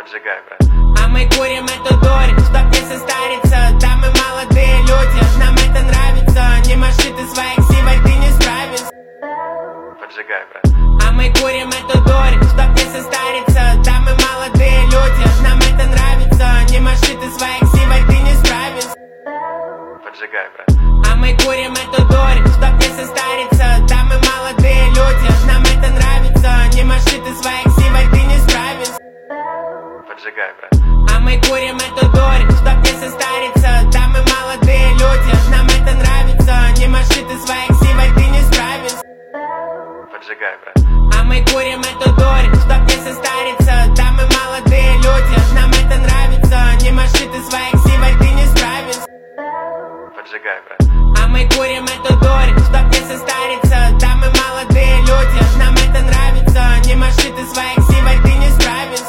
Поджигай, брат. А мы курим эту дурь, чтоб не состариться. Да мы молодые люди, нам это нравится. Не маши ты своих сивой, ты не справишься. Поджигай, брат. А мы курим эту дурь, чтоб не состариться. Да мы молодые люди, нам это нравится. Не маши ты своих сивой, ты не справишься. Поджигай, брат. А мы курим эту дурь, чтоб не состариться. Да мы молодые люди, нам это нравится. Не маши ты своих сивой, ты не справишься. Поджигай, брат. А мы курим эту дурь, чтоб не состариться. Да мы молодые люди, нам это нравится. Не маши ты своих сивой, ты не справишься. Поджигай, брат. А мы курим эту дурь, чтоб не состариться.